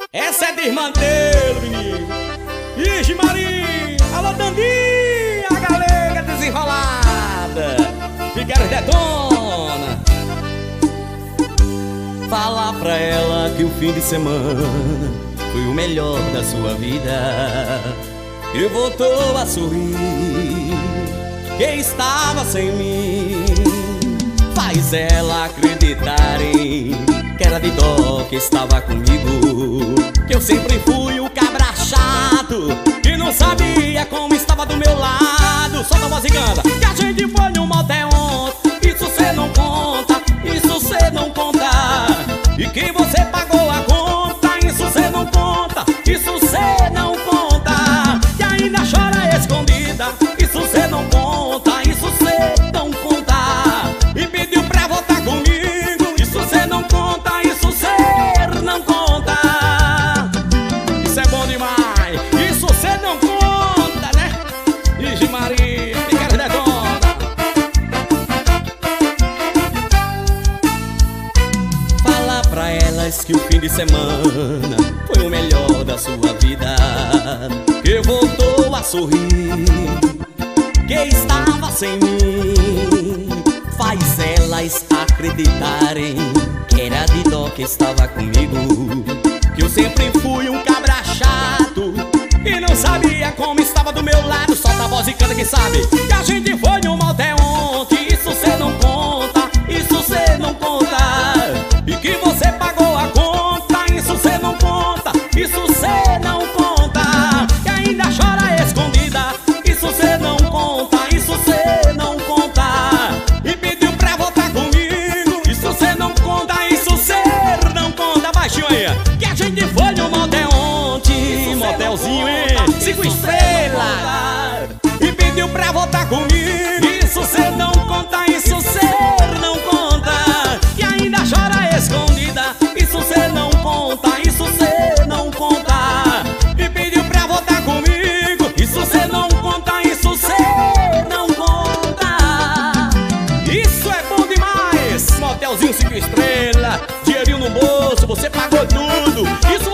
Essa é desmantelo, menino. Ixi, Maria. Alô, Dandinha, a galega desenrolada. Figueiras detona. Fala pra ela que o fim de semana foi o melhor da sua vida. E voltou a sorrir, que estava sem mim. Faz ela acreditarem que era de dó que estava comigo, que eu sempre fui o cabra chato que não sabia como estava do meu lado. Solta a voz e canta. Que a gente foi no motel ontem, isso cê não conta, isso cê não conta. E que você pagou a conta, isso cê não conta, isso cê não conta. E ainda chora escondida, isso cê não conta, isso cê não conta. E pediu pra voltar comigo, isso cê não conta, isso cê não conta. Isso é bom demais, isso cê não conta, né? Ixi, Maria, Figueiras detona. Fala pra elas que o fim de semana foi o melhor da sua vida, que voltou a sorrir, que estava sem mim. Faz elas acreditarem que era de dó que estava comigo, que eu sempre fui um cabra chato e não sabia como estava do meu lado. Solta a voz e canta quem sabe. Que a gente foi no motel ontem, isso cê não conta, isso cê não conta. E que você pagou a conta, isso cê não conta, isso cê não conta. E ainda chora escondida, isso cê não conta, isso cê não conta. E pediu pra voltar comigo, isso cê não conta, isso cê não conta. Baixinho aí. Que a gente foi no motel ontem, motelzinho, hein? 5 estrelas. E pediu pra voltar comigo, isso cê não conta, isso cê não conta. E ainda chora escondida, isso cê não conta, isso cê não conta. E pediu pra voltar comigo, isso cê não conta, isso cê não conta. Isso é bom demais. Motelzinho 5 estrelas, dinheirinho no bolso, você pagou tudo. Isso